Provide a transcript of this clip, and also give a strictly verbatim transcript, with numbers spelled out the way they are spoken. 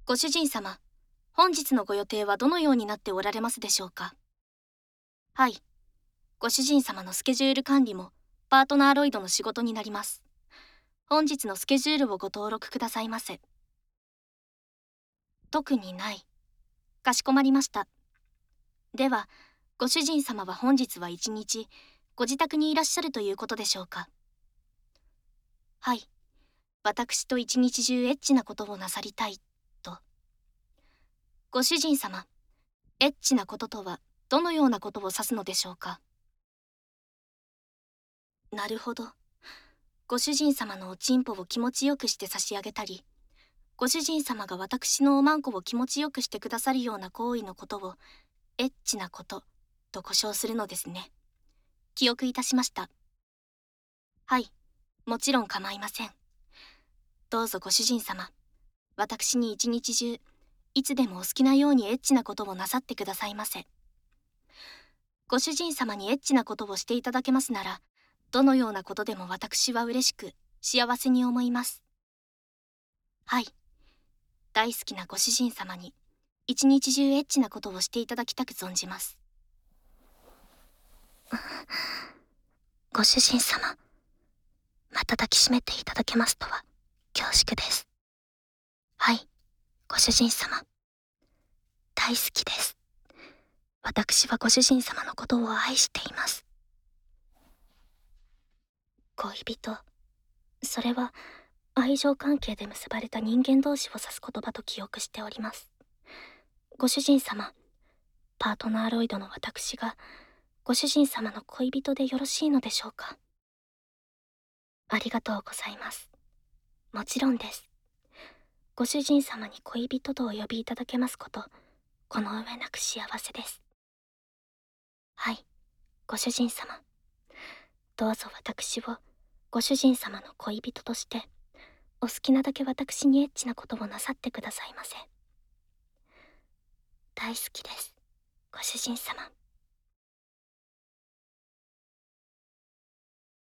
ご主人様、本日のご予定はどのようになっておられますでしょうか。はい。ご主人様のスケジュール管理もパートナーロイドの仕事になります。本日のスケジュールをご登録くださいませ。特にない。かしこまりました。では、ご主人様は本日は一日、ご自宅にいらっしゃるということでしょうか。はい。私と一日中エッチなことをなさりたい、と。ご主人様、エッチなこととはどのようなことを指すのでしょうか。なるほど。ご主人様のおちんぽを気持ちよくして差し上げたり、ご主人様が私のおまんこを気持ちよくしてくださるような行為のことを、エッチなこと、と呼称するのですね。記憶いたしました。はい、もちろん構いません。どうぞご主人様、私に一日中、いつでもお好きなようにエッチなことをなさってくださいませ。ご主人様にエッチなことをしていただけますなら、どのようなことでも私は嬉しく、幸せに思います。はい。大好きなご主人様に、一日中エッチなことをしていただきたく存じます。ご主人様、また抱きしめていただけますとは、恐縮です。はい、ご主人様。大好きです。私はご主人様のことを愛しています。恋人、それは愛情関係で結ばれた人間同士を指す言葉と記憶しております。ご主人様、パートナーロイドの私がご主人様の恋人でよろしいのでしょうか。ありがとうございます。もちろんです。ご主人様に恋人とお呼びいただけますこと、この上なく幸せです。はい、ご主人様。どうぞ私をご主人様の恋人として、お好きなだけ私にエッチなことをなさってくださいませ。大好きです、ご主人様。